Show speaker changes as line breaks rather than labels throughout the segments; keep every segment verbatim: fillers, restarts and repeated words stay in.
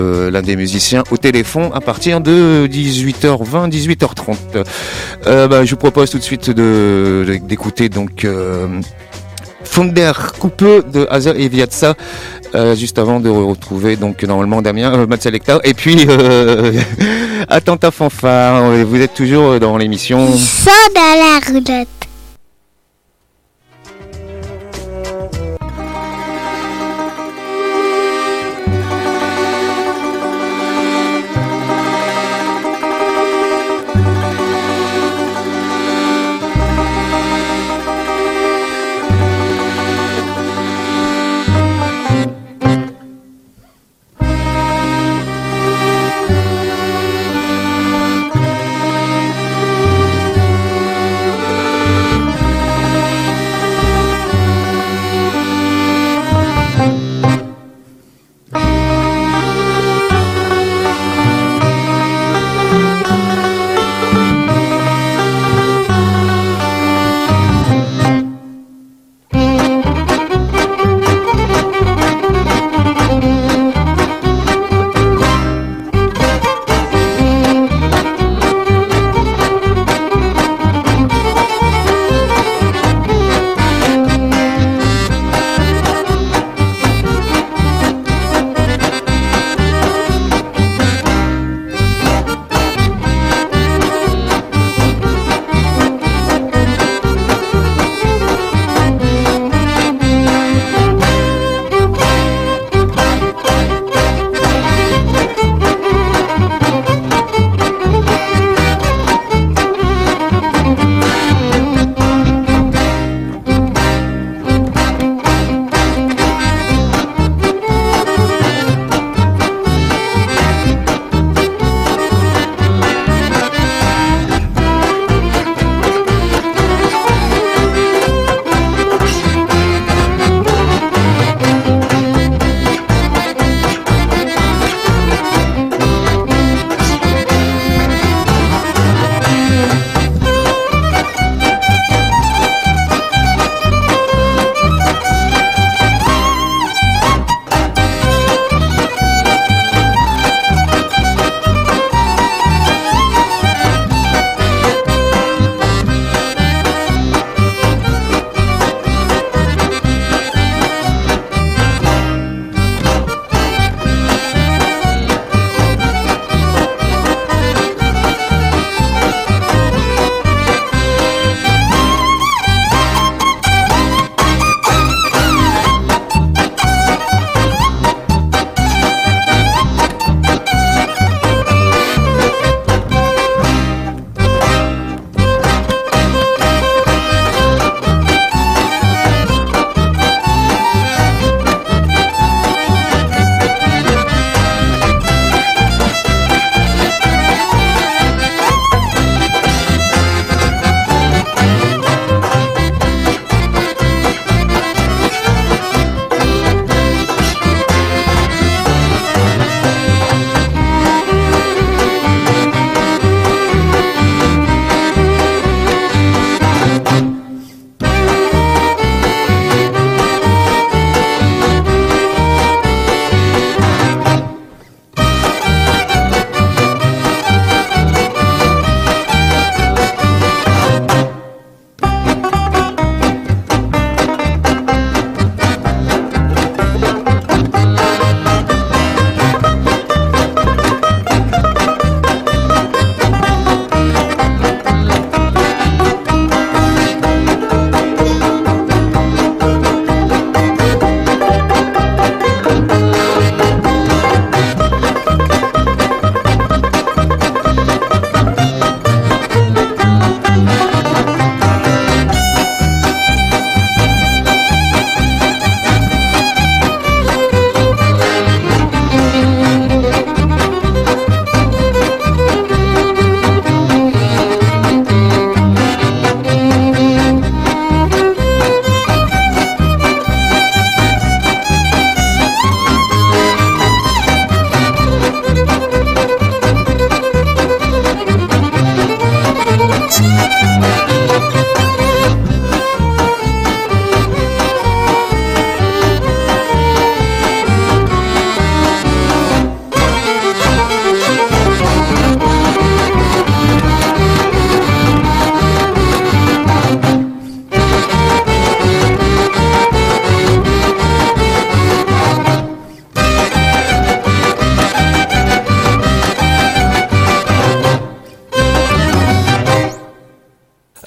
Euh, l'un des musiciens au téléphone à partir de dix-huit heures vingt, dix-huit heures trente. Euh, bah, je vous propose tout de suite de, de, d'écouter donc euh, Fonder Coupe de Hazer et Viatsa, euh, juste avant de retrouver donc normalement Damien, euh, Matt Selecta, et puis euh, attends ta fanfare. Vous êtes toujours dans l'émission.
Ils sont dans la roulotte.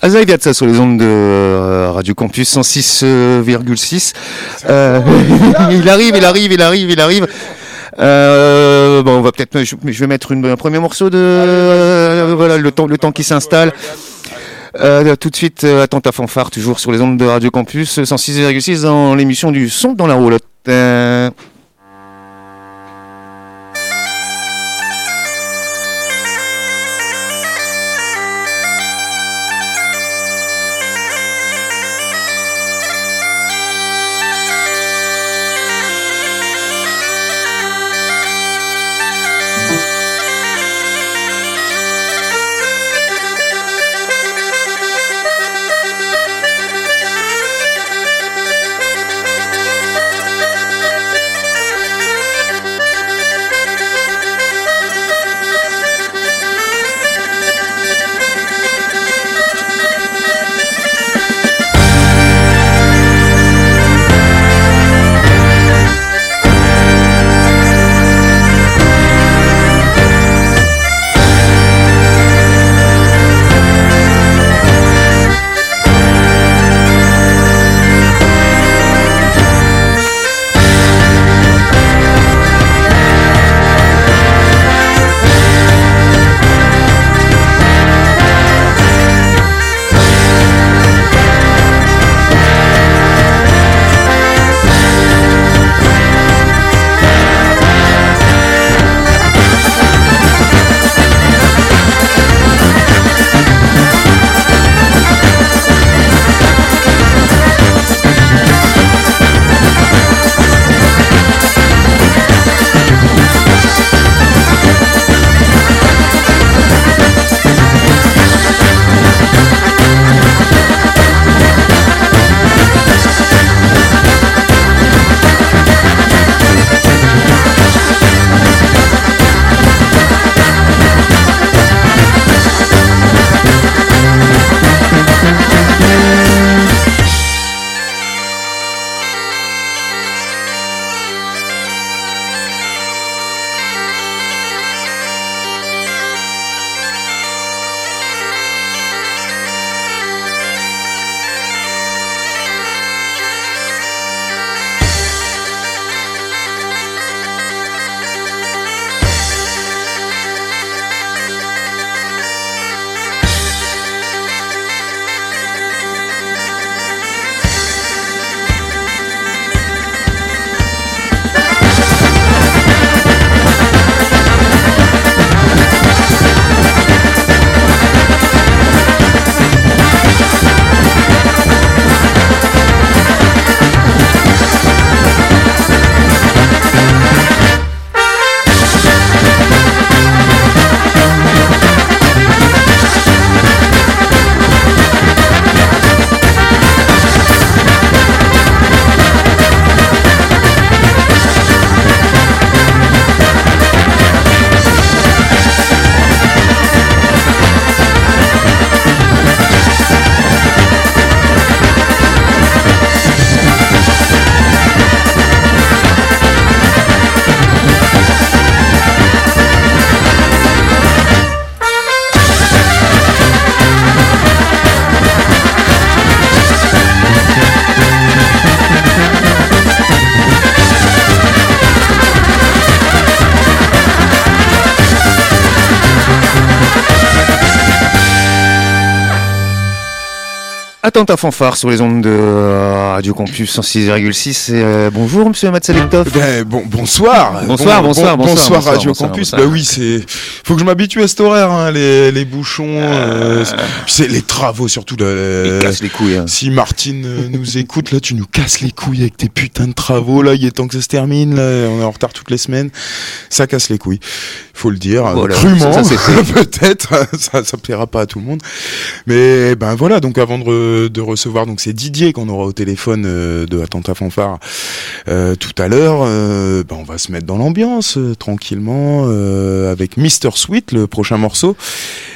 Azaïdiatsa sur les ondes de euh, Radio Campus cent six virgule six. Euh, il arrive, il arrive, il arrive, il arrive. Euh, bon, on va peut-être, je, je vais mettre une, un premier morceau de, euh, voilà, le temps, le temps qui s'installe. Euh, tout de suite, euh, attends ta fanfare, toujours sur les ondes de Radio Campus cent six virgule six dans l'émission du son dans la roulotte. Euh... Attends ta fanfare sur les ondes de euh, Radio Campus cent six virgule six. Euh, bonjour Monsieur Matsalektov.
Ben, bon, bonsoir.
Bonsoir,
bon,
bonsoir,
bon,
bonsoir,
bonsoir,
bonsoir
Radio
bonsoir,
Campus.
bonsoir.
Bah oui, c'est. Faut que je m'habitue à cet horaire, hein, les, les bouchons. Euh... Euh... C'est les travaux surtout. Le...
Ils cassent les couilles. Hein.
Si Martine euh, nous écoute, là, tu nous casses les couilles avec tes putains de travaux. Là, il est temps que ça se termine. Là, on est en retard toutes les semaines. Ça casse les couilles. Faut le dire, voilà, crûment. Ça, ça, peut-être. ça, ça plaira pas à tout le monde. Mais ben voilà. Donc avant de, de recevoir, donc c'est Didier qu'on aura au téléphone euh, de Attends ta fanfare euh, tout à l'heure. Euh, ben on va se mettre dans l'ambiance euh, tranquillement euh, avec Mister Sweet, le prochain morceau.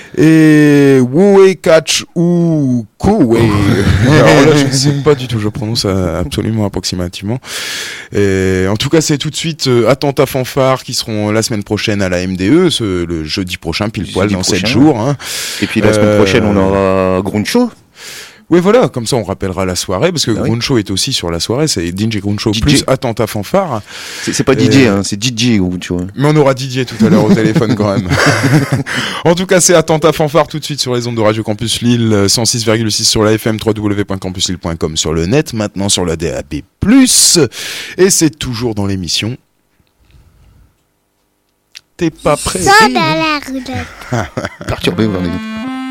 Et Wue Catch ou Koué. Alors là, je ne sais pas du tout, je prononce absolument approximativement. Et en tout cas, c'est tout de suite euh, Attentat Fanfare qui seront la semaine prochaine à la M D E, ce, le jeudi prochain, pile poil dans sept jours. Hein.
Et puis la semaine euh... prochaine, on aura Grundshow.
Oui, voilà, comme ça on rappellera la soirée, parce que ah, Grundshow oui. est aussi sur la soirée, c'est D J Grundshow plus Attentat Fanfare.
C'est, c'est pas D J, et... hein, c'est D J Grundshow.
Mais on aura D J tout à l'heure au téléphone quand même. En tout cas, c'est Attentat Fanfare tout de suite sur les ondes de Radio Campus Lille, cent six virgule six sur la F M, w w w point campus lille point com sur le net, maintenant sur la D A B plus, et c'est toujours dans l'émission. T'es pas prêt?
Ça dans la roulette.
Perturbé, vous en avez.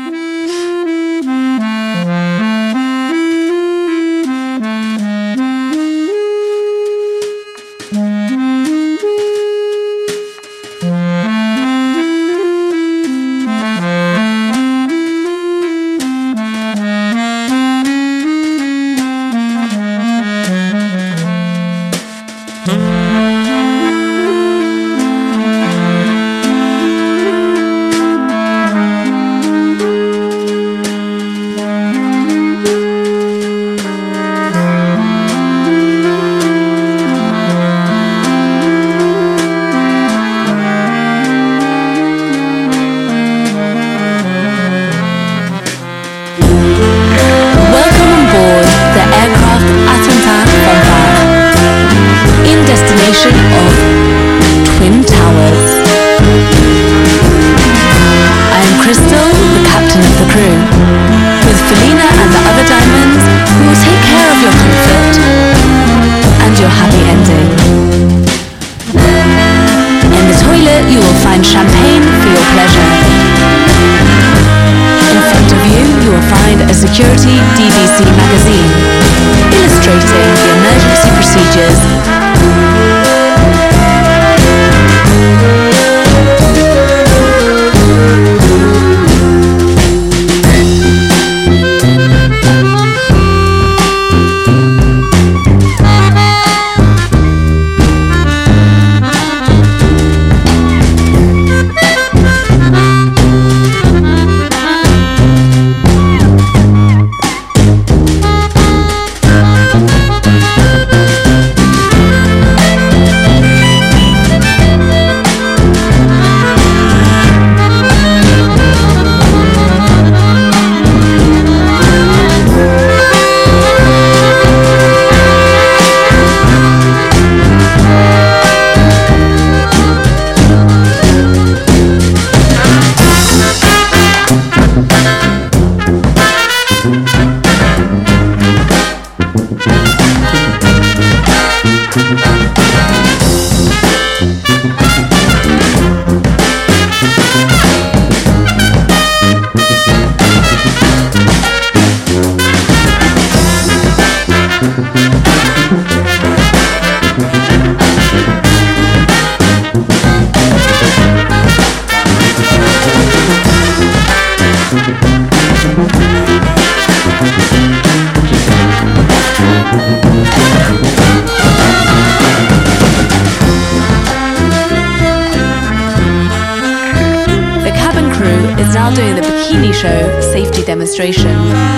Demonstration.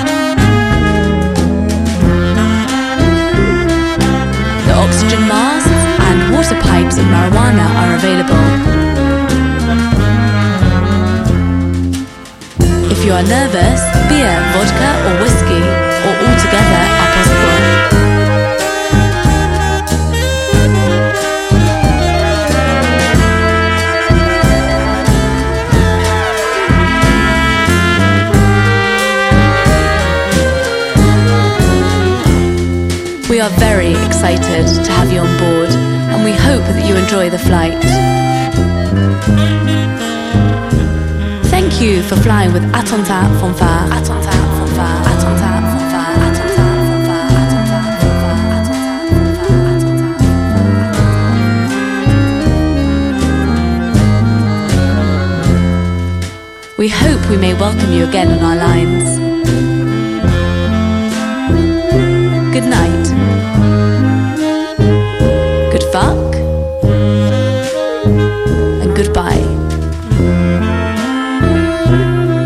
The oxygen masks and water pipes of marijuana are available. If you are nervous, beer, vodka or whiskey or all together are possible. We are very excited to have you on board, and we hope that you enjoy the flight. Thank you for flying with Attentat Fanfare. Attentat Fanfare. Attentat Fanfare. Attentat Fanfare. Attentat Fanfare. We hope we may welcome you again on our lines. Good night. Good fuck. And goodbye.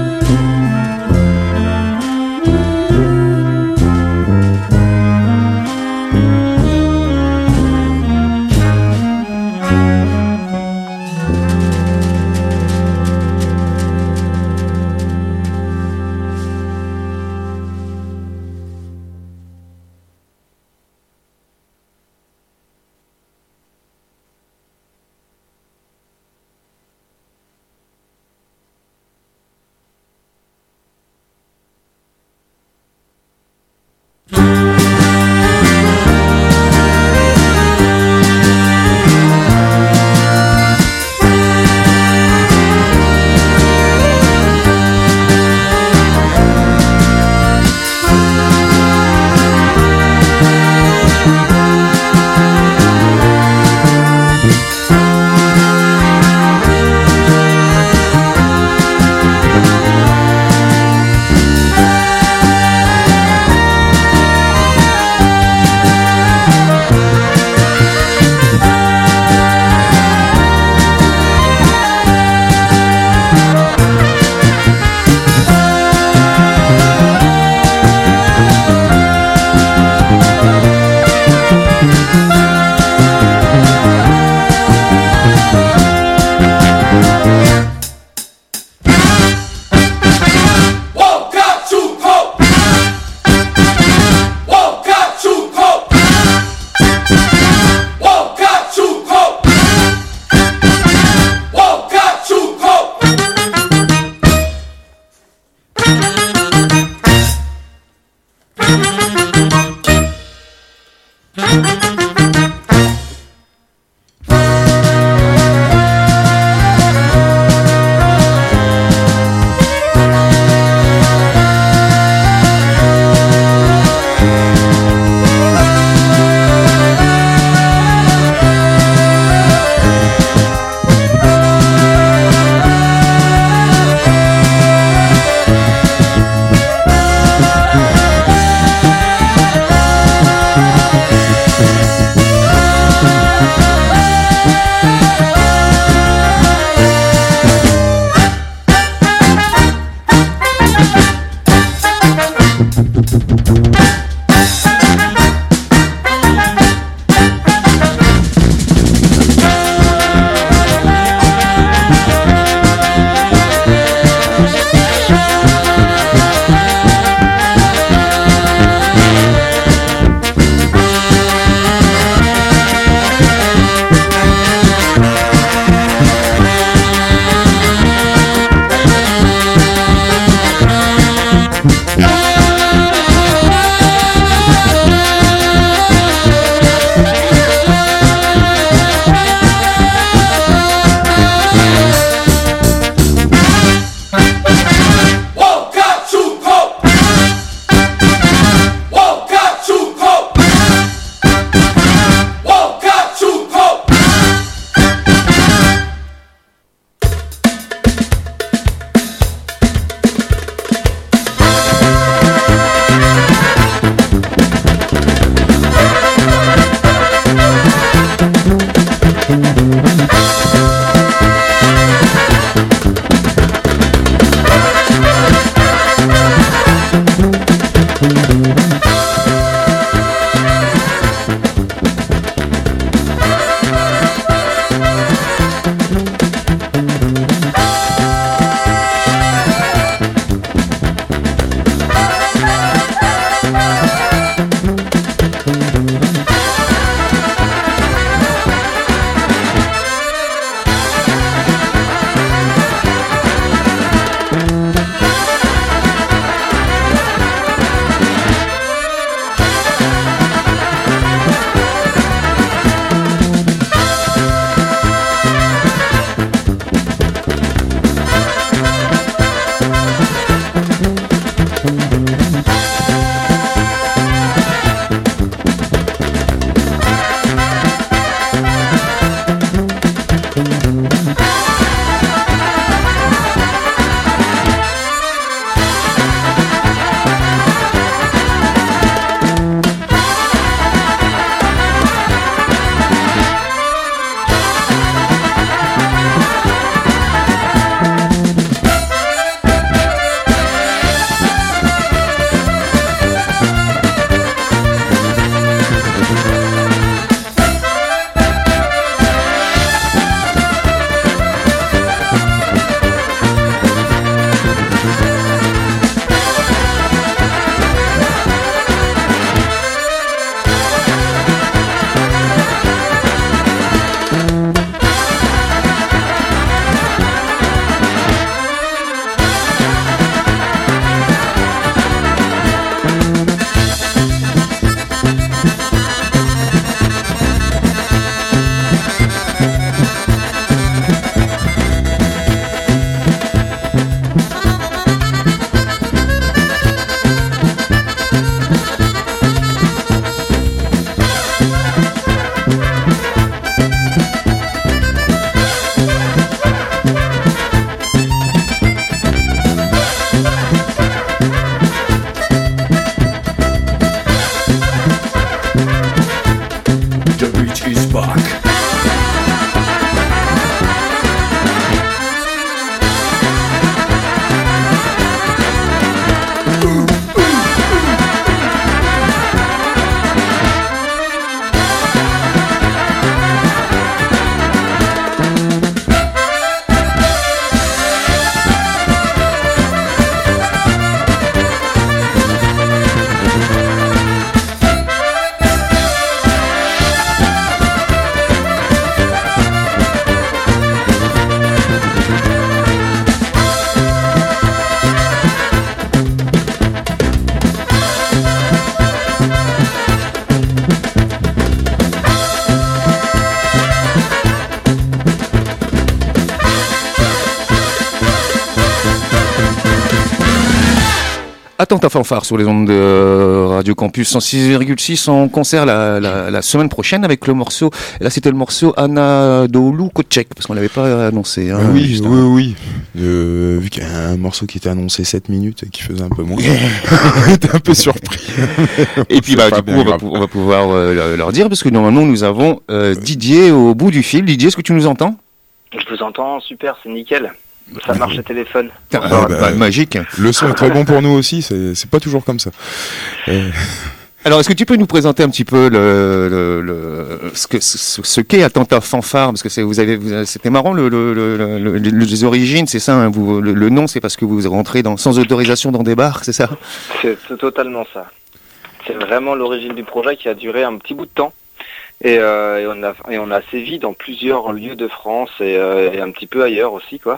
Attends à fanfare sur les ondes de Radio Campus cent six virgule six en concert la, la, la semaine prochaine avec le morceau, là c'était le morceau Anadolu Kocek, parce qu'on l'avait pas annoncé. Hein,
oui, oui, oui, oui. Euh, vu qu'il y a un morceau qui était annoncé sept minutes et qui faisait un peu moins. J'étais un peu surpris.
Et puis bah, du coup, on va, on va pouvoir euh, leur dire, parce que normalement nous avons euh, Didier au bout du fil. Didier, est-ce que tu nous entends?
Je vous entends, super, c'est nickel. Ça marche le téléphone.
Ah, bah, bah, magique.
Le son est très bon pour nous aussi, c'est, c'est pas toujours comme ça. Et...
Alors, est-ce que tu peux nous présenter un petit peu le, le, le ce que ce, ce qu'est Attentat Fanfare, parce que c'est, vous avez, vous, c'était marrant le, le, le, le, le les origines, c'est ça, hein, vous, le, le nom, c'est parce que vous rentrez dans, sans autorisation dans des bars, c'est ça?
C'est, c'est totalement ça. C'est vraiment l'origine du projet qui a duré un petit bout de temps. Et, euh, et, on a, et on a sévi dans plusieurs lieux de France et, euh, et un petit peu ailleurs aussi, quoi.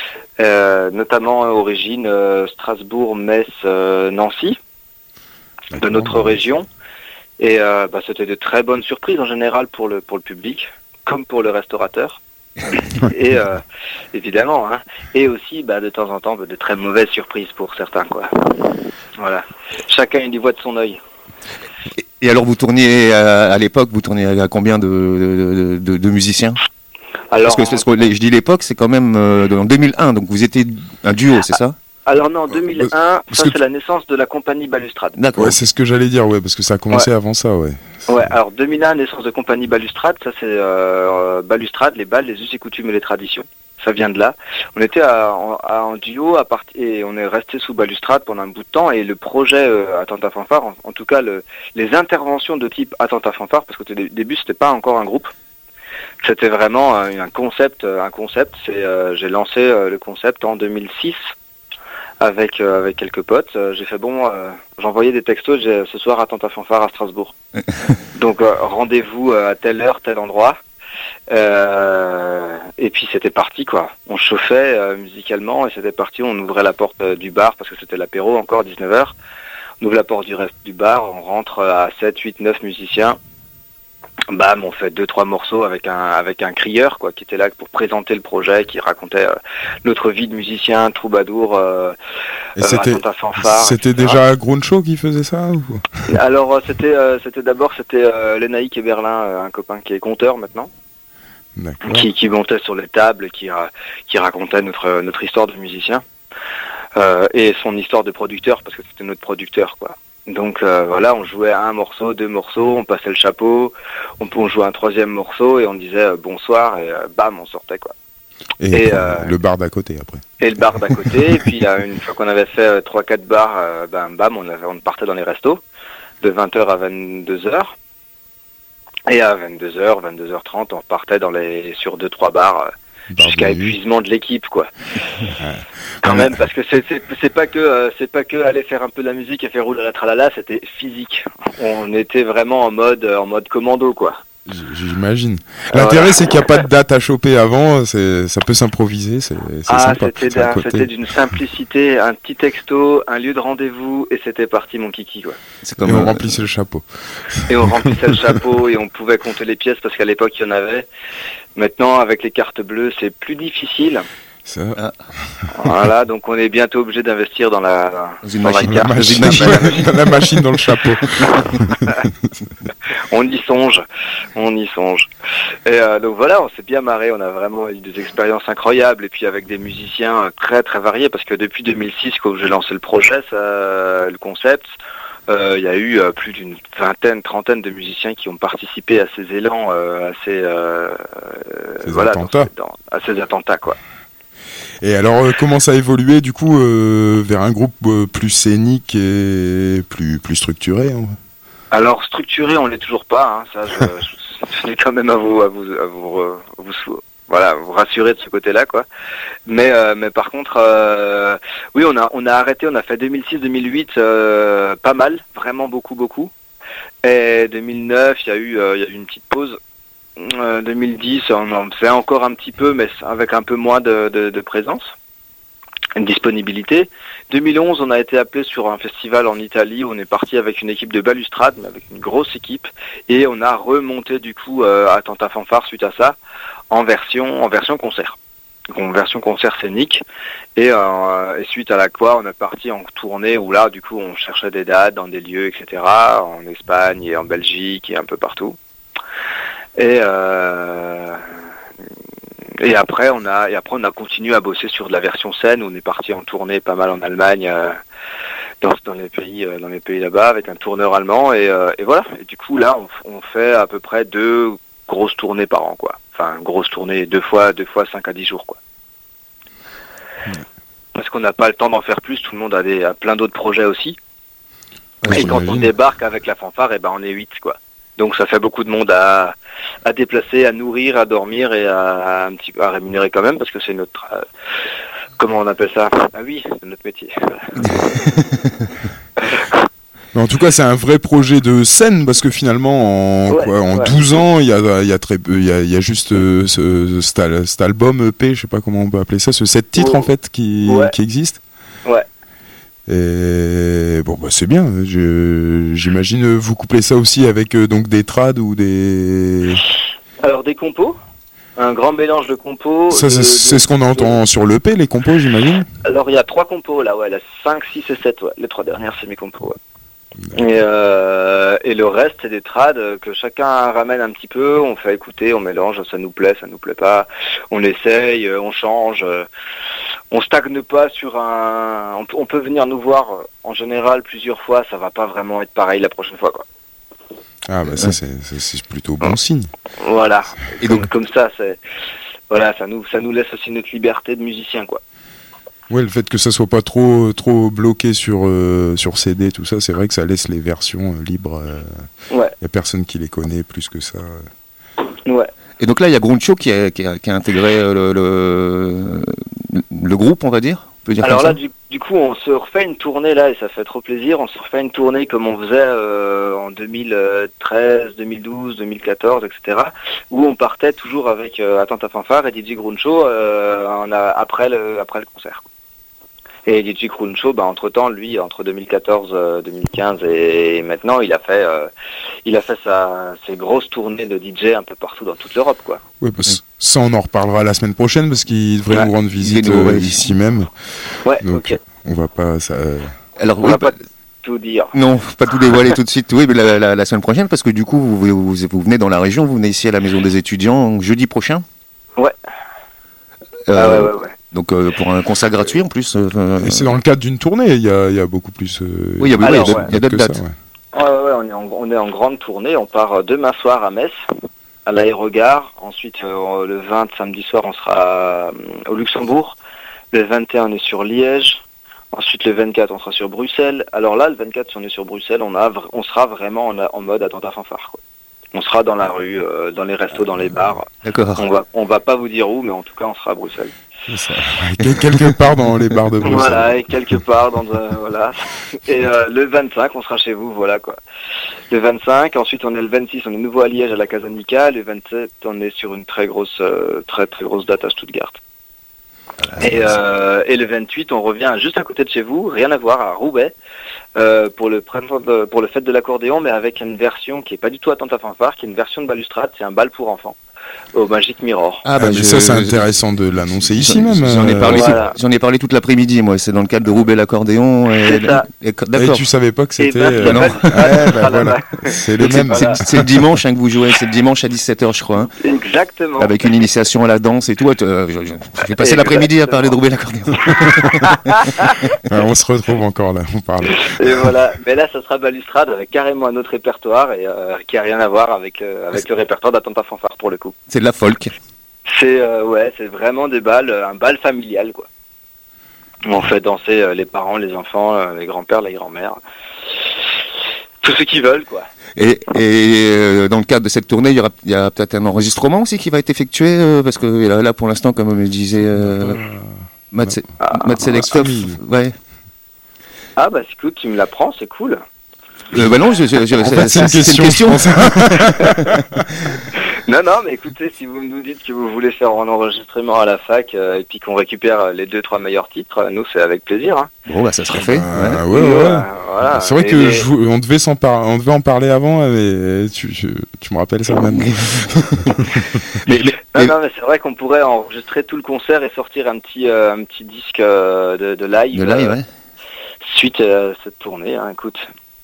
Euh, notamment euh, origine euh, Strasbourg, Metz, euh, Nancy, de notre région. Et euh, bah, c'était de très bonnes surprises en général pour le pour le public, comme pour le restaurateur. et euh, évidemment, hein. Et aussi bah, de temps en temps de très mauvaises surprises pour certains, quoi. Voilà. Chacun y voit de son œil.
Et alors, vous tourniez à, à l'époque, vous tourniez à combien de, de, de, de musiciens? Alors, parce que, parce que je dis l'époque, c'est quand même euh, en deux mille un, donc vous étiez un duo, c'est ça?
Alors non, en deux mille un,
parce
ça
que...
c'est la naissance de la compagnie Balustrade.
D'accord. Ouais, c'est ce que j'allais dire, ouais, parce que ça a commencé ouais. avant ça, ouais.
Ouais, alors deux mille un, naissance de compagnie Balustrade, ça c'est euh, Balustrade, les balles, les us et coutumes et les traditions. Ça vient de là. On était à, à, en duo à part, et on est resté sous Balustrade pendant un bout de temps. Et le projet euh, Attentat Fanfare, en, en tout cas le, les interventions de type Attentat Fanfare, parce qu'au début c'était pas encore un groupe, c'était vraiment un, un concept. Un concept. C'est, euh, j'ai lancé euh, le concept en deux mille six avec euh, avec quelques potes. Euh, j'ai fait bon, euh, j'envoyais des textos. J'ai, ce soir Attentat Fanfare à Strasbourg. Donc euh, rendez-vous à telle heure, tel endroit. Euh, et puis c'était parti quoi. On chauffait euh, musicalement et c'était parti. On ouvrait la porte euh, du bar parce que c'était l'apéro encore dix-neuf heures. On ouvre la porte du reste du bar. On rentre à sept, huit, neuf musiciens. Bam, on fait deux trois morceaux avec un avec un crieur quoi qui était là pour présenter le projet, qui racontait euh, notre vie de musicien, troubadour. Euh,
et c'était
euh, fanfare,
c'était déjà Groucho qui faisait ça ou...
Alors euh, c'était euh, c'était d'abord c'était euh, Lénaïque et Berlin, euh, un copain qui est conteur maintenant. Qui, qui montait sur les tables, qui, qui racontait notre, notre histoire de musicien euh, et son histoire de producteur, parce que c'était notre producteur, quoi. Donc euh, voilà, on jouait un morceau, deux morceaux, on passait le chapeau, on, on jouait un troisième morceau et on disait euh, bonsoir et euh, bam, on sortait, quoi.
Et, et euh, le bar d'à côté après.
Et le bar d'à côté, et puis euh, une fois qu'on avait fait trois quatre bars, euh, bam, bam, on, avait, on partait dans les restos de vingt heures à vingt-deux heures. Et à vingt-deux heures, vingt-deux heures trente, on repartait dans les, sur deux, trois bars, euh, jusqu'à épuisement de l'équipe, quoi. Quand même, parce que c'est, c'est, c'est pas que, euh, c'est pas que aller faire un peu de la musique et faire rouler la tralala, c'était physique. On était vraiment en mode, en mode commando, quoi.
J'imagine. L'intérêt, voilà. C'est qu'il n'y a pas de date à choper avant, c'est, ça peut s'improviser, c'est, c'est
ah,
sympa.
C'était, d'un, c'était d'une simplicité, un petit texto, un lieu de rendez-vous, et c'était parti, mon kiki, quoi.
C'est comme et on euh... remplissait le chapeau.
Et on remplissait le chapeau, et on pouvait compter les pièces, parce qu'à l'époque, il y en avait. Maintenant, avec les cartes bleues, c'est plus difficile.
Ça.
Ah. Voilà, donc on est bientôt obligé d'investir dans la,
dans une
dans
machine,
la, carte.
La machine,
machine. Dans la machine dans le chapeau.
On y songe, on y songe. Et euh, donc voilà, on s'est bien marré, on a vraiment eu des expériences incroyables et puis avec des musiciens très très variés parce que depuis deux mille six, quand j'ai lancé le projet, ça, le concept, il euh, y a eu euh, plus d'une vingtaine, trentaine de musiciens qui ont participé à ces élans, euh, à ces, euh,
ces
voilà,
attentats.
Dans, dans, à ces attentats quoi.
Et alors, euh, comment ça a évolué du coup euh, vers un groupe euh, plus scénique et plus plus structuré hein.
Alors structuré, on l'est toujours pas. Hein, ça, je, je, je tenais quand même à vous, à vous, à vous, à vous, vous, voilà, vous rassurer de ce côté-là, quoi. Mais, euh, mais par contre, euh, oui, on a, on a arrêté. On a fait deux mille six, deux mille huit, euh, pas mal, vraiment beaucoup, beaucoup. Et deux mille neuf, il y a eu, euh, il y a eu une petite pause. Euh, deux mille dix, on en fait encore un petit peu, mais avec un peu moins de, de, de présence, une disponibilité. deux mille onze, on a été appelé sur un festival en Italie où on est parti avec une équipe de Balustrade, mais avec une grosse équipe, et on a remonté du coup euh, Attentat Fanfare suite à ça en version en version concert. une version concert scénique. Et, euh, et suite à la quoi, on est parti en tournée où là, du coup, on cherchait des dates dans des lieux, et cetera, en Espagne et en Belgique et un peu partout. Et euh, et après, on a et après on a continué à bosser sur de la version scène. On est parti en tournée pas mal en Allemagne, euh, dans dans les pays euh, dans les pays là-bas avec un tourneur allemand. Et, euh, et voilà. Et du coup, là, on, on fait à peu près deux grosses tournées par an, quoi. Enfin, grosse tournée, deux fois, deux fois cinq à dix jours, quoi. Mmh. Parce qu'on n'a pas le temps d'en faire plus, tout le monde a, des, a plein d'autres projets aussi. Ouais, et quand on débarque avec la fanfare, et ben on est huit, quoi. Donc ça fait beaucoup de monde à, à déplacer, à nourrir, à dormir et à, à un petit peu à rémunérer quand même, parce que c'est notre euh, comment on appelle ça? Ah oui, c'est notre métier.
En tout cas, c'est un vrai projet de scène parce que finalement, en, ouais, quoi, en ouais. douze ans, il y a, y a très, il y a, y a juste euh, ce, cet, cet album E P, je sais pas comment on peut appeler ça, ce sept titres oh. en fait qui, ouais. qui existe.
Ouais.
Et bon, bah c'est bien. Je, j'imagine vous couplez ça aussi avec euh, donc des trad ou des.
Alors des compos. Un grand mélange de compos.
Ça, c'est,
de,
c'est
de,
ce qu'on entend
de...
sur l'E P, les compos, j'imagine.
Alors il y a trois compos là, ouais, la cinq, six et sept, ouais. Les trois dernières, c'est mes compos, ouais. Et, euh, et le reste, c'est des trades que chacun ramène un petit peu, on fait écouter, on mélange, ça nous plaît, ça nous plaît pas, on essaye, on change, on stagne pas sur un... On, on peut venir nous voir en général plusieurs fois, ça va pas vraiment être pareil la prochaine fois, quoi.
Ah bah ça, c'est, c'est, c'est plutôt bon signe.
Voilà, et donc comme ça, c'est... Voilà, ça nous, ça nous laisse aussi notre liberté de musicien, quoi.
Ouais, le fait que ça soit pas trop trop bloqué sur euh, sur C D, tout ça, c'est vrai que ça laisse les versions euh, libres. Euh,
ouais.
Y a personne qui les connaît plus que ça.
Euh. Ouais.
Et donc là, il y a Groucho qui a, qui a, qui a intégré le, le le groupe, on va dire. On peut dire
Alors là, du, du coup, on se refait une tournée là et ça fait trop plaisir. On se refait une tournée comme on faisait euh, en deux mille treize, deux mille douze, deux mille quatorze, et cetera. Où on partait toujours avec euh, Attente à Fanfare et D J Groucho euh, on a, après le après le concert. Et D J Cruncho, bah entre temps, lui, entre deux mille quatorze, euh, deux mille quinze et maintenant, il a fait, euh, il a fait sa, ses grosses tournées de D J un peu partout dans toute l'Europe, quoi.
Oui, parce que ça, on en reparlera la semaine prochaine parce qu'il devrait ouais. nous rendre visite euh, ouais. ici même.
Ouais.
Donc, okay. on va pas. Ça...
Alors,
on
oui,
va pas tout dire.
Non, pas tout dévoiler tout de suite. Oui, mais la, la, la semaine prochaine, parce que du coup, vous, vous, vous venez dans la région, vous venez ici à la Maison des Étudiants jeudi prochain.
Ouais.
Euh,
ah ouais, ouais, ouais.
Donc euh, pour un concert gratuit en plus. Euh,
Et c'est dans le cadre d'une tournée, il y a, il y a beaucoup plus. Euh,
oui, il y a,
Alors,
ouais,
ouais.
il y a d'autres dates.
Ça, ouais. Ouais, ouais, on est, en, on est en grande tournée. On part demain soir à Metz, à l'Aérogare. Ensuite, euh, le vingt, samedi soir, on sera euh, au Luxembourg. Le vingt et un, on est sur Liège. Ensuite, le vingt-quatre, on sera sur Bruxelles. Alors là, le vingt-quatre, si on est sur Bruxelles, on, a, on sera vraiment en, en mode Attente à Fanfare, quoi. On sera dans la rue, euh, dans les restos, dans les bars.
D'accord.
On va, on va pas vous dire où, mais en tout cas, on sera à Bruxelles.
C'est ça. Quelque part dans les bars de Bruxelles.
Voilà, et quelque part dans euh, voilà. Et euh, le vingt-cinq, on sera chez vous, voilà quoi. Le vingt-cinq, ensuite on est le vingt-six, on est nouveau à Liège à la Casanica. Le vingt-sept, on est sur une très grosse, euh, très très grosse date à Stuttgart. Et, euh, et le vingt-huit, on revient juste à côté de chez vous, rien à voir, à Roubaix, euh, pour le pour le fête de l'accordéon, mais avec une version qui est pas du tout Attente à Fanfare, qui est une version de balustrade, c'est un bal pour enfants. Au Magic Mirror.
Ah bah, ah, mais je, ça c'est intéressant de l'annoncer ici même.
J'en ai parlé,
voilà.
J'en ai parlé toute l'après-midi, moi. C'est dans le cadre de Roubaix l'accordéon. Et,
c'est ça.
Et,
et, et tu savais pas que c'était.
Ben,
euh, non. Ouais, bah, voilà. C'est le même.
C'est, c'est le dimanche hein, que vous jouez. C'est le dimanche à dix-sept heures, je crois. Hein.
Exactement.
Avec une initiation à la danse et tout. Euh, je, je, je vais passer l'après-midi à parler de Roubaix l'accordéon.
Ouais, on se retrouve encore là. On parle.
Et voilà. Mais là, ça sera balustrade avec carrément un autre répertoire et euh, qui a rien à voir avec euh, avec le répertoire d'Attente à Fanfare pour le coup.
C'est de la folk.
C'est euh, ouais, c'est vraiment des balles, un bal familial quoi. On fait danser euh, les parents, les enfants, euh, les grands-pères, les grands-mères, tous ceux qui veulent quoi.
Et, et euh, dans le cadre de cette tournée, il y aura, il y a peut-être un enregistrement aussi qui va être effectué euh, parce que là, là pour l'instant, comme me disait euh, Matt,
ah,
Matt Selextov, ouais.
Ah bah écoute, tu me l'apprends, c'est cool.
Euh, bah non, je, je, je,
en fait, c'est, c'est,
c'est une question.
question.
Non, non, mais écoutez, si vous nous dites que vous voulez faire un enregistrement à la fac euh, et puis qu'on récupère les deux, trois meilleurs titres, nous, c'est avec plaisir. Hein.
Bon, bah, ça sera fait.
Euh, ouais, ouais, ouais. Euh, voilà. C'est vrai et que les... je, on, devait s'en par... on devait en parler avant, mais tu, je, tu me rappelles ça maintenant.
mais, mais, non, non, mais c'est vrai qu'on pourrait enregistrer tout le concert et sortir un petit, euh, un petit disque euh, de, de live.
De live, euh, ouais.
Suite à cette tournée, hein, écoute.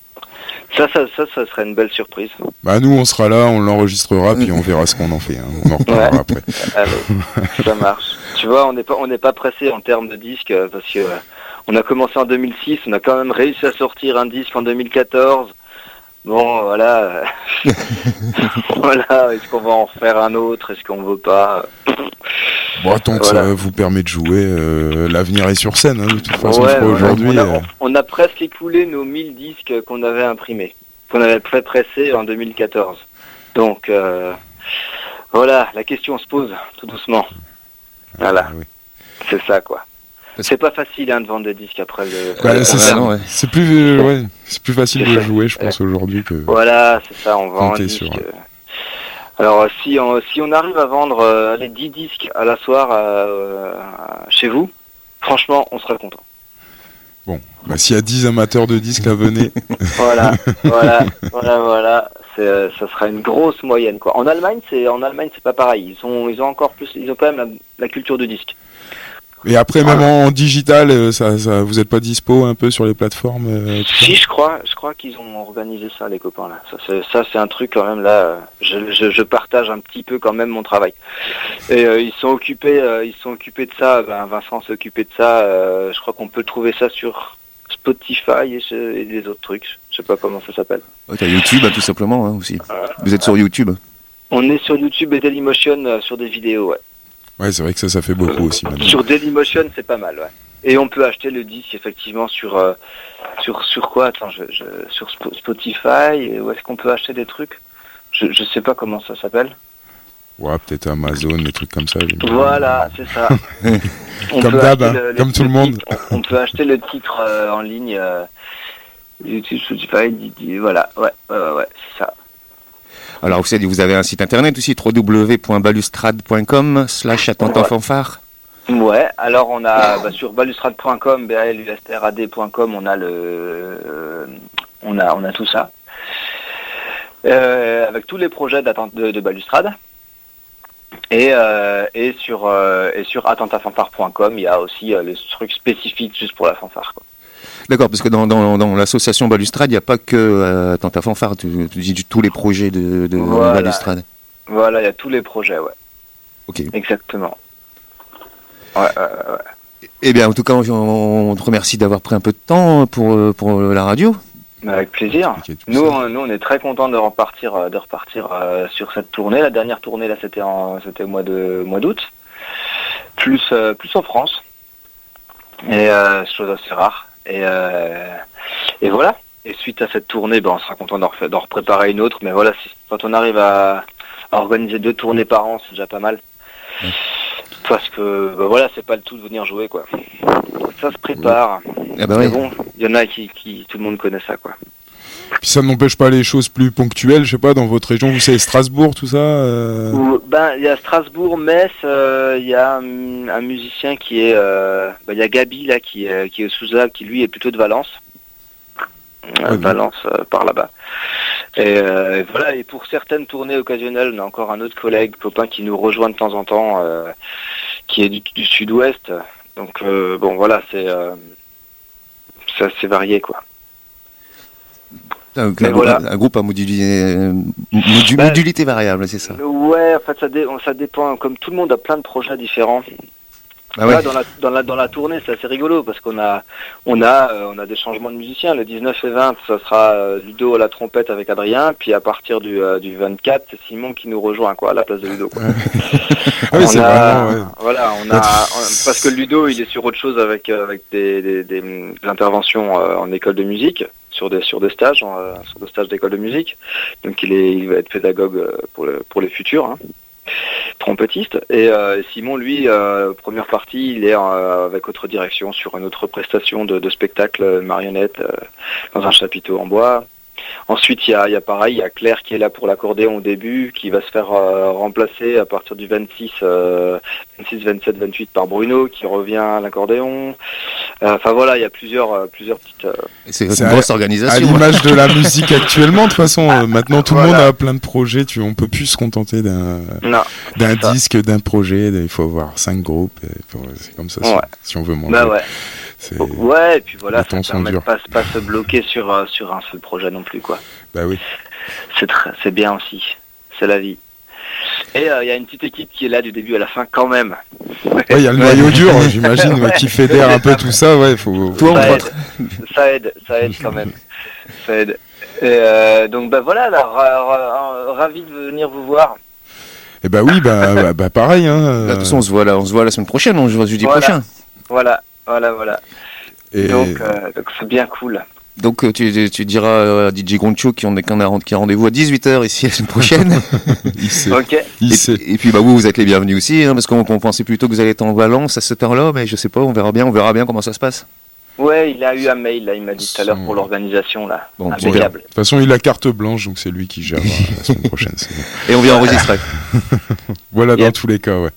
Ça, ça, ça, ça serait une belle surprise.
Bah nous, on sera là, on l'enregistrera, puis on verra ce qu'on en fait. Hein. On en reparlera ouais. après.
Allez, ça marche. Tu vois, on n'est pas, on n'est pas pressé en termes de disques parce que euh, on a commencé en deux mille six, on a quand même réussi à sortir un disque en deux mille quatorze. Bon, voilà. Voilà. Est-ce qu'on va en faire un autre? Est-ce qu'on veut pas?
Bon, tant que voilà. Ça vous permet de jouer, euh, l'avenir est sur scène, hein, de toute façon,
ouais, voilà.
aujourd'hui.
On a,
euh...
on a presque écoulé nos mille disques qu'on avait imprimés, qu'on avait pré-pressés en deux mille quatorze. Donc, euh, voilà, la question se pose, tout doucement. Voilà, ah, oui. C'est ça, quoi. C'est pas facile hein, de vendre des disques après le...
Bah, le c'est ça, ouais. C'est plus, euh, ouais, c'est plus facile c'est de ça. jouer, je pense, ouais. aujourd'hui que...
Voilà, c'est ça, on vend un disque... Sur... Alors si on, si on arrive à vendre euh, les dix disques à la soir euh, chez vous, franchement, on sera content.
Bon, bah, s'il y a dix amateurs de disques, là, venez.
Voilà, voilà, voilà, voilà. C'est, ça sera une grosse moyenne, quoi. En Allemagne, c'est en Allemagne, c'est pas pareil. Ils ont, ils ont encore plus, ils ont quand même la, la culture du disque.
Et après, même en digital, ça, ça, vous n'êtes pas dispo un peu sur les plateformes euh,
Si, je crois, je crois qu'ils ont organisé ça, les copains là. Ça, c'est, ça, c'est un truc quand même là. Je, je, je partage un petit peu quand même mon travail. Et euh, ils sont occupés, euh, ils sont occupés de ça. Ben, Vincent s'est occupé de ça. Euh, je crois qu'on peut trouver ça sur Spotify et, et des autres trucs. Je sais pas comment ça s'appelle.
Ouais, t'as YouTube, hein, tout simplement hein, aussi. Euh, vous êtes sur YouTube.
On est sur YouTube et Dailymotion euh, sur des vidéos, ouais.
Ouais, c'est vrai que ça, ça fait beaucoup euh, aussi. Maintenant.
Sur Dailymotion, c'est pas mal, ouais. Et on peut acheter le disque effectivement sur euh, sur sur quoi Attends, je, je, sur Spotify. Et où est-ce qu'on peut acheter des trucs? Je je sais pas comment ça s'appelle.
Ouais, peut-être Amazon, des trucs comme ça.
Voilà, c'est ça.
Comme d'hab, hein, le, comme le tout le monde.
Titre, on, on peut acheter le titre euh, en ligne. Euh, YouTube, Spotify, voilà, ouais, ouais, ouais, ouais, c'est ça.
Alors vous avez un site internet aussi, w w w point balustrade point com slash attentat fanfare.
Ouais, alors on a bah, sur balustrade point com, b a l u s t r a d point com, on a le euh, on a on a tout ça. Euh, avec tous les projets de, de balustrade. Et euh, et sur euh, et sur attentat fanfare point com, il y a aussi euh, les trucs spécifiques juste pour la fanfare, quoi.
D'accord, parce que dans, dans, dans l'association Balustrade, il n'y a pas que euh, Attentat fanfare, tu, tu dis tous les projets de, de
voilà.
Balustrade.
Voilà, il y a tous les projets, ouais.
Ok.
Exactement. Ouais, ouais, ouais.
Eh bien, en tout cas, on, on te remercie d'avoir pris un peu de temps pour, pour la radio.
Avec plaisir. Nous, on, nous, on est très contents de repartir, de repartir euh, sur cette tournée. La dernière tournée, là, c'était en, c'était au mois de mois d'août, plus, euh, plus en France. Et euh, chose assez rare. Et, euh, et voilà. Et suite à cette tournée, ben, on sera content d'en, d'en repréparer une autre. Mais voilà, si, quand on arrive à, à organiser deux tournées par an, c'est déjà pas mal. Mmh. Parce que ben voilà, c'est pas le tout de venir jouer, quoi. Ça se prépare.
Ah bah
mais
oui.
bon, il y en a qui, qui, tout le monde connaît ça, quoi.
Puis ça n'empêche pas les choses plus ponctuelles, je sais pas, dans votre région, vous savez, Strasbourg, tout ça euh...
Ben, il y a Strasbourg, Metz, il euh, y a un, un musicien qui est, il euh, ben, y a Gabi, là, qui, euh, qui est sous Alpes, qui lui est plutôt de Valence. Euh, okay. Valence, euh, par là-bas. Et, euh, et voilà, et pour certaines tournées occasionnelles, on a encore un autre collègue, copain, qui nous rejoint de temps en temps, euh, qui est du, du sud-ouest. Donc, euh, bon, voilà, c'est, euh, c'est assez varié, quoi.
Donc, un, voilà. un groupe à modulité, modu, ben, modulité variable, c'est ça?
Ouais, en fait, ça, dé, ça dépend. Comme tout le monde a plein de projets différents. Ah ouais. Là, dans la, dans la, dans la tournée, c'est assez rigolo parce qu'on a, on a, euh, on a des changements de musiciens. Le dix-neuf et vingt, ça sera euh, Ludo à la trompette avec Adrien. Puis à partir du, euh, du vingt-quatre, c'est Simon qui nous rejoint, quoi, à la place de Ludo, quoi.
Ah oui, c'est a, vraiment, ouais.
Voilà, on a, on, parce que Ludo, il est sur autre chose avec, euh, avec des, des, des, des interventions euh, en école de musique. Sur des sur des stages, euh, sur des stages d'école de musique. Donc il est il va être pédagogue pour le, pour les futurs, hein, trompettiste. Et euh, Simon, lui, euh, première partie, il est euh, avec autre direction sur une autre prestation de, de spectacle marionnette euh, dans un chapiteau en bois. Ensuite, il y a, il y a pareil, il y a Claire qui est là pour l'accordéon au début, qui va se faire euh, remplacer à partir du vingt-six, euh, vingt-six, vingt-sept, vingt-huit par Bruno, qui revient à l'accordéon. Enfin euh, voilà, il y a plusieurs, euh, plusieurs petites... Euh...
C'est une grosse organisation.
À l'image de la musique actuellement, de toute façon, euh, maintenant tout voilà. le monde a plein de projets, tu, on peut plus se contenter d'un, d'un disque, d'un projet, il faut avoir cinq groupes, et, c'est comme ça ouais. si, si on veut manger.
Bah ouais. C'est... Ouais, et puis voilà, ça permet de pas, pas se bloquer sur, euh, sur un seul projet non plus, quoi.
Bah oui.
C'est, tr- c'est bien aussi, c'est la vie. Et il euh, y a une petite équipe qui est là du début à la fin quand même.
Ouais, il y a le noyau dur, j'imagine, ouais, qui fédère un peu tout ça, ouais, faut...
faut ça, aide, ça aide, ça aide quand même, ça aide. Et euh, donc bah voilà, là, ra- ra- ravi de venir vous voir.
Eh bah oui, bah, bah, bah pareil, hein.
Bah, de toute façon, on se voit là, on se voit la semaine prochaine, on se voit jeudi
voilà.
prochain.
Voilà. Voilà, voilà. Et... Donc, euh, donc c'est bien cool.
Donc tu, tu diras à D J Goncho qui, on, qui, a, qui a rendez-vous à dix-huit heures ici la semaine prochaine.
Il sait.
Ok.
Il
et,
sait.
Et puis bah vous, vous êtes les bienvenus aussi, hein, parce qu'on, on pensait plutôt que vous allez être en Valence à cette heure-là, mais je sais pas, on verra bien, on verra bien comment ça se passe.
Ouais, il a eu un mail, là, il m'a dit tout à l'heure pour l'organisation, là.
Bon,
impeccable.
De toute façon, il a carte blanche, donc c'est lui qui gère la semaine prochaine. C'est...
Et on vient enregistrer.
Voilà, yep. Dans tous les cas, ouais.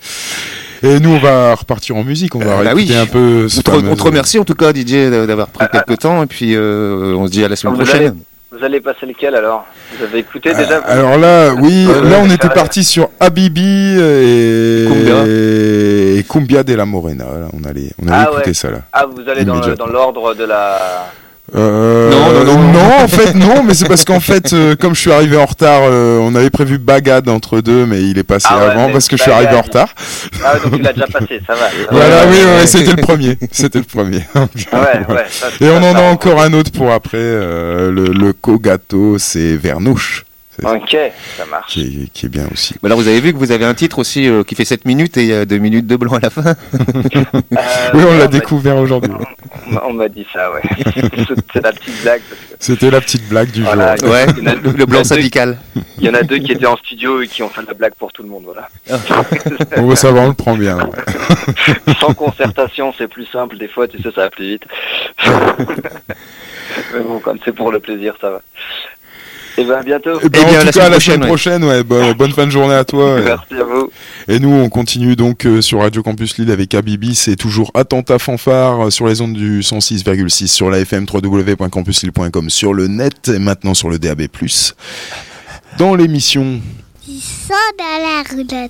Et nous, on va repartir en musique, on va euh, réécouter bah oui. un peu...
On te, fameux... on te remercie en tout cas, Didier, d'avoir pris ah, quelques ah, temps, et puis euh, on se dit à la semaine
vous
prochaine.
Allez, vous allez passer lequel alors ? Vous avez écouté déjà euh,
Alors là, oui, euh, là on était parti sur Habibi et... Cumbia. et Cumbia de la Morena, là, on allait, on allait ah, écouter
ouais.
ça là.
Ah, vous allez dans, le, dans l'ordre de la...
Euh, non, non, non, non, en fait, non, mais c'est parce qu'en fait, euh, comme je suis arrivé en retard, euh, on avait prévu Bagad entre deux, mais il est passé ah ouais, avant parce que Bagad. Je suis arrivé en retard.
Ah, donc tu l'as déjà passé, ça va. Ça
voilà,
va.
oui, ouais, c'était le premier. C'était le premier.
ouais, ouais. Ça,
et on en a encore un autre pour après, euh, le, le Kogato, c'est Vernouche.
C'est ok, ça marche.
Qui est, qui est bien aussi.
Bah là, vous avez vu que vous avez un titre aussi euh, qui fait sept minutes et il y a deux minutes de blanc à la fin.
euh, oui, on l'a on découvert aujourd'hui.
On, on m'a dit ça, ouais. C'est la petite blague. Parce que...
C'était la petite blague du
voilà,
jour.
Ouais, deux, le blanc syndical.
Il y en a deux qui étaient en studio et qui ont fait la blague pour tout le monde, voilà.
On va savoir, on le prend bien. Ouais.
Sans concertation, c'est plus simple. Des fois, tu sais, ça va plus vite. Mais bon, comme c'est pour le plaisir, ça va. Et bien, à bientôt.
Et ben,
et bien,
en tout
la
cas, à la semaine
ouais.
prochaine, ouais. Bonne, bonne fin de journée à toi.
Merci à vous.
Et nous, on continue donc euh, sur Radio Campus Lille avec Habibi. C'est toujours Attentat Fanfare sur les ondes du cent six virgule six sur la F M, w w w point campus lille point com sur le net et maintenant sur le D A B plus. Dans l'émission...
Ils sont dans la roulette.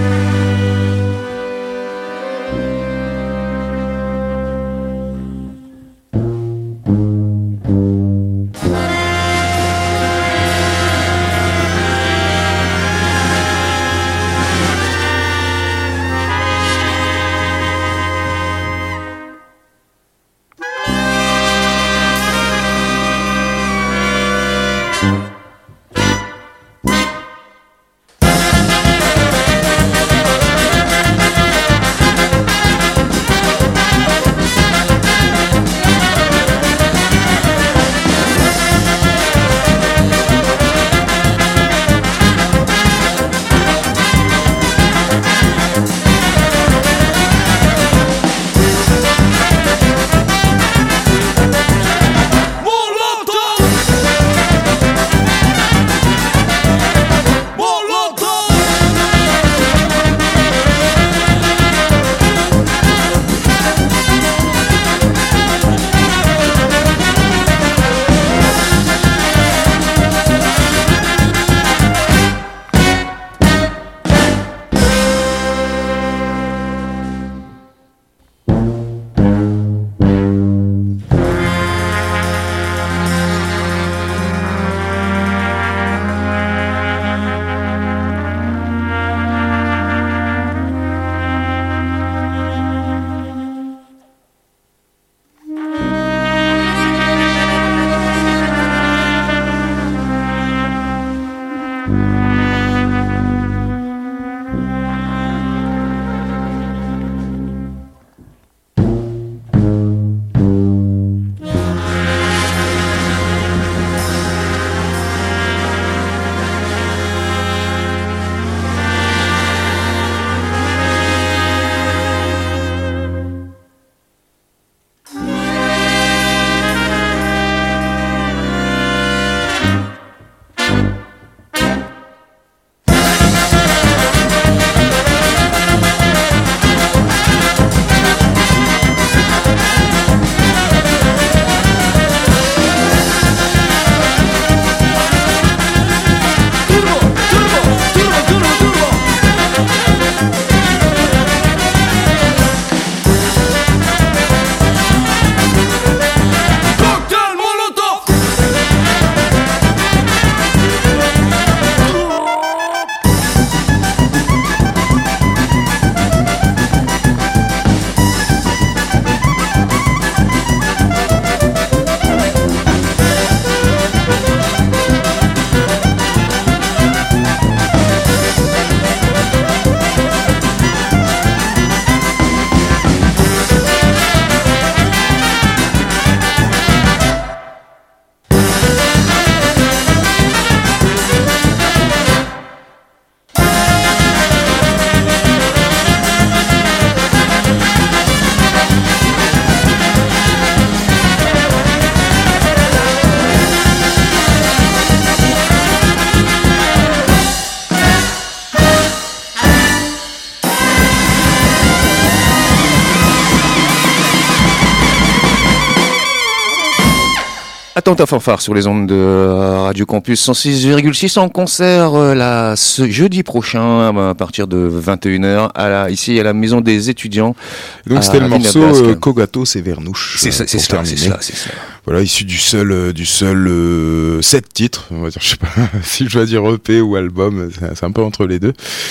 Attends ta fanfare sur les ondes de Radio Campus cent six virgule six en concert euh, là, ce jeudi prochain à partir de vingt et une heures à la, ici à la Maison des étudiants.
Donc c'était le morceau euh, Kogato c'est Vernouche.
C'est ça, c'est cela, c'est cela, c'est cela.
Voilà, issu du seul euh, du seul euh, sept titres, on va dire, je sais pas si je dois dire E P ou album, c'est, c'est un peu entre les deux.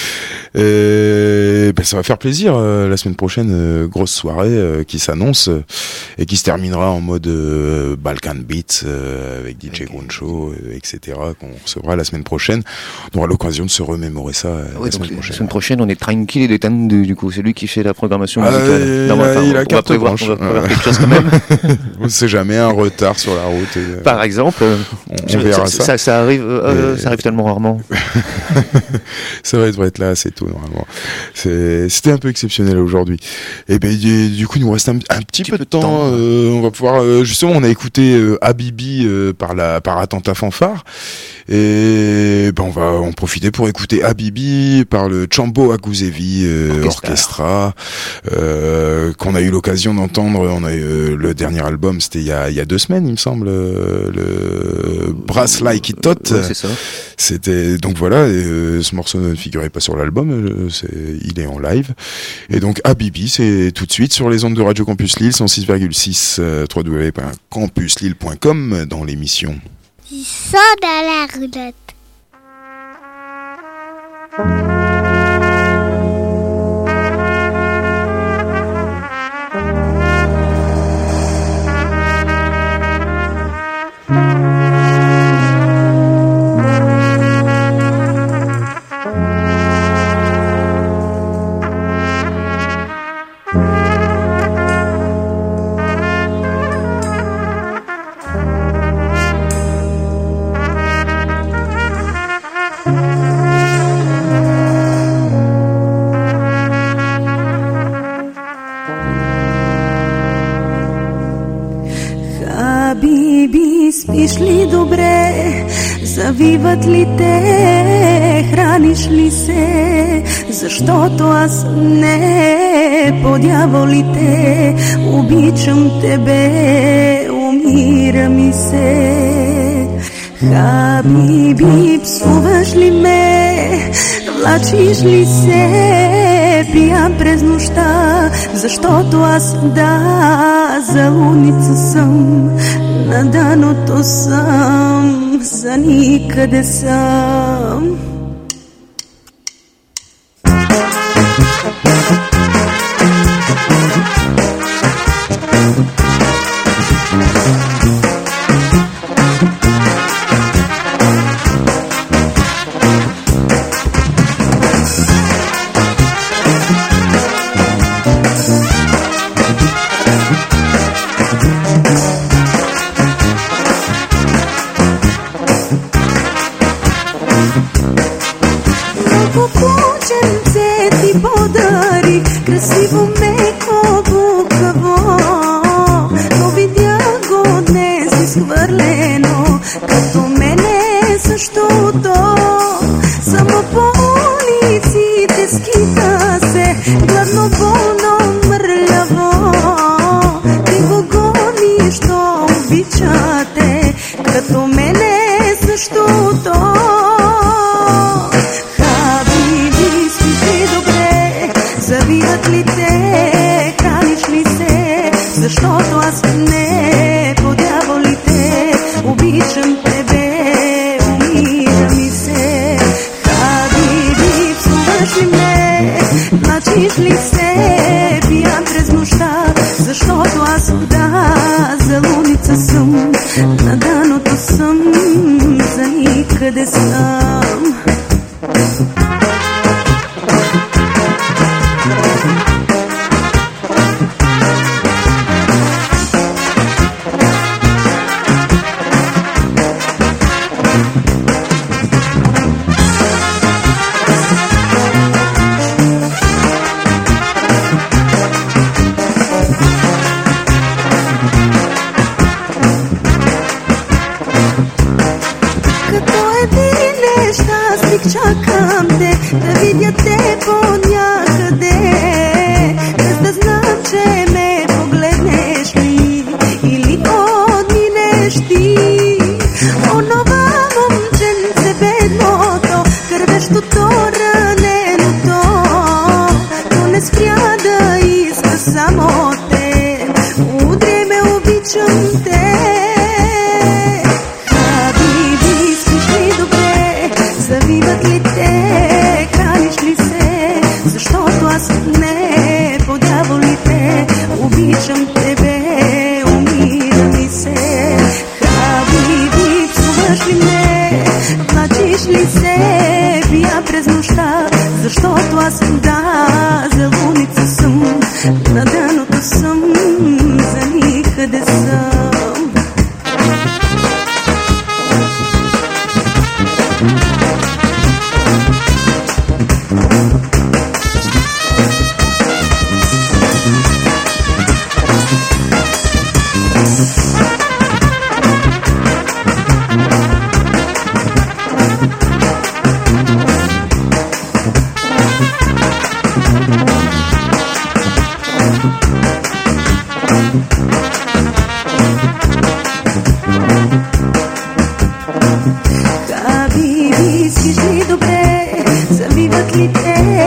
Et ben ça va faire plaisir euh, la semaine prochaine, euh, grosse soirée euh, qui s'annonce euh, et qui se terminera en mode euh, Balkan Beats euh, avec D J Groncho, euh, et cetera qu'on recevra la semaine prochaine. On aura l'occasion de se remémorer ça euh,
ouais,
la semaine
donc,
prochaine.
La semaine prochaine, on est tranquille et détendu du coup. C'est lui qui fait la programmation
ah,
musicale.
Il,
non,
a,
enfin,
il
on,
a
on
carte
va prévoir,
blanche.
On va prévoir quelque chose quand même.
On sait jamais, un retard sur la route. Et,
Par exemple,
on, on verra
ça,
ça.
Ça, ça arrive, euh,
et...
ça arrive tellement rarement.
Ça va devrait être là assez tôt normalement. C'est, c'était un peu exceptionnel aujourd'hui. Et ben du coup il nous reste un, un petit, petit peu de temps. temps. Euh, on va pouvoir euh, justement on a écouté euh, Habibi euh, par la par Attentat Fanfare et ben on va en profiter pour écouter Habibi par le Chambo Aguzevi euh, Orchestra euh, qu'on a eu l'occasion d'entendre. On a eu euh, le dernier album, c'était il y a il y a deux semaines il me semble, euh, le Brass Like It Tot.
Ouais, c'est ça.
C'était donc voilà. Et, euh, ce morceau ne figurait pas sur l'album euh, c'est, il est en live. Et donc Habibi, c'est tout de suite sur les ondes de Radio Campus Lille, cent six virgule six, euh, w w w point campus lille point com dans l'émission.
Ils sont dans la roulette.
Спиш ли добре, завиват ли те, храниш ли се, защото аз не по дяволите, обичам тебе, умира ми се. Хабиби, псуваш ли ме, влачиш ли се, пиян през нощта, защото аз да, за луница съм, на дъното съм, за никъде съм. Habibi, спиш ли добре, завиват ли те,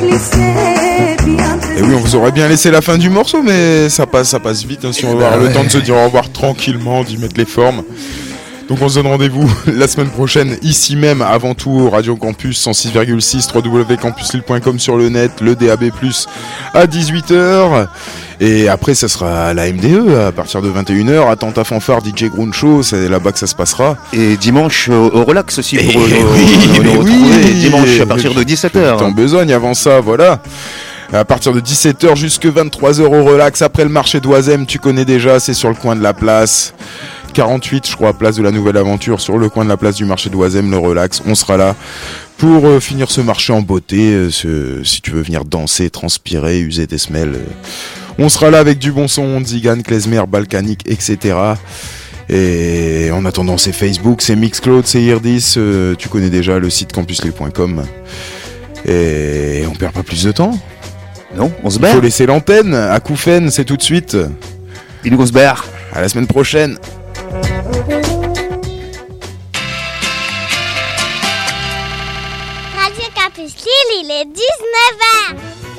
Et oui, on vous aurait bien laissé la fin du morceau, mais ça passe, ça passe vite, hein, si on va avoir le temps de se dire au revoir tranquillement, d'y mettre les formes. Donc on se donne rendez-vous la semaine prochaine, ici même, avant tout, Radio Campus cent six virgule six, w w w point campus lille point com sur le net, le D A B plus, à dix-huit heures. Et après, ça sera la M D E à partir de vingt et une heures. Attentat Fanfare, D J Ground Show, c'est là-bas que ça se passera.
Et dimanche au relax aussi pour
et
euh,
oui,
nous, nous
oui,
retrouver dimanche à partir de dix-sept heures.
En besogne avant ça, voilà. À partir de dix-sept heures jusque vingt-trois heures au relax. Après le marché d'Oisem, tu connais déjà, c'est sur le coin de la place quarante-huit, je crois, place de la Nouvelle Aventure, sur le coin de la place du marché d'Oisem, le relax. On sera là pour euh, finir ce marché en beauté. Euh, ce, si tu veux venir danser, transpirer, user tes semelles. Euh, on sera là avec du bon son, Zigan, Klezmer, Balkanique, et cetera. Et en attendant, c'est Facebook, c'est Mixcloud, c'est Irdis. Euh, tu connais déjà le site campus lille point com. Et on perd pas plus de temps.
Non, on se
Il
barre.
faut laisser l'antenne. À Koufen, c'est tout de suite.
Il nous se barre.
À la semaine prochaine.
Radio Campus Lille, il est dix-neuf heures.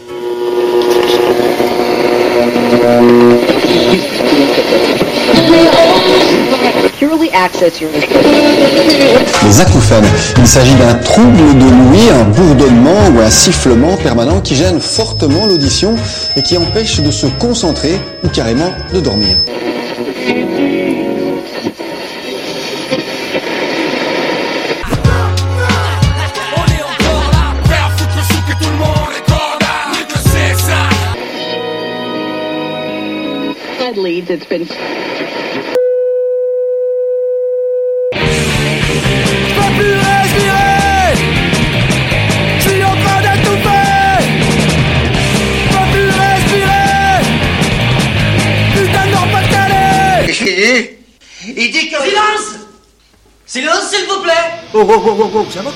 Les acouphènes. Il s'agit d'un trouble de l'ouïe, un bourdonnement ou un sifflement permanent qui gêne fortement l'audition et qui empêche de se concentrer ou carrément de dormir.
It's been...
Il dit que... Silence! Silence, s'il vous plaît! Oh, oh, oh, oh, oh, ça va?